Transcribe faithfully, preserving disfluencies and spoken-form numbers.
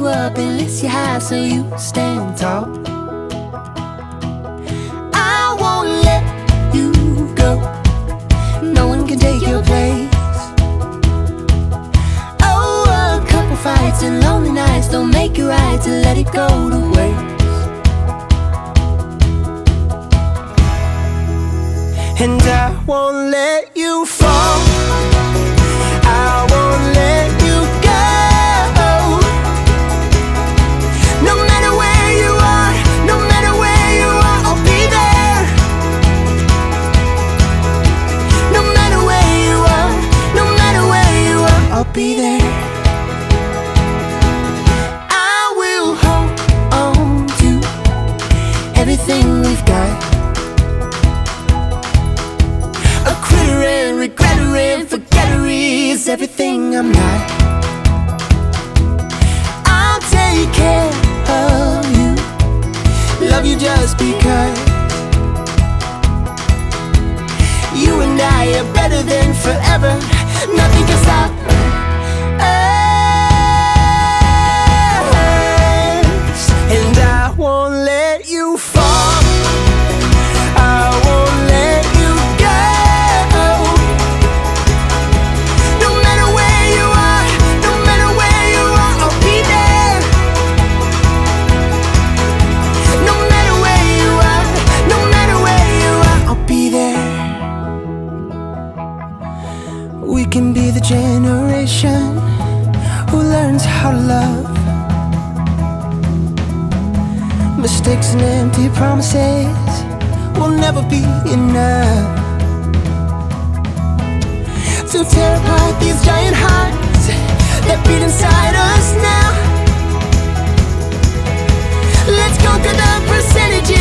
up and lift you high so you stand tall. I won't let you go, no one can take your place. Oh, a couple fights and lonely nights don't make it right to let it go to waste. And I won't let you fall, I won't let you go. No matter where you are, no matter where you are, I'll be there. No matter where you are, no matter where you are, I'll be there. I will hold on to everything we've got. A critter and regretter and forgetter is everything I'm not. I'll take care of you, love you just because you and I are better than forever. Nothing can stop us. And I won't let you fall, I won't let you go. No matter where you are, no matter where you are, I'll be there. No matter where you are, no matter where you are, I'll be there. We can be the generation who learns how to love. Mistakes and empty promises will never be enough to tear apart these giant hearts that beat inside us now. Let's conquer the percentages.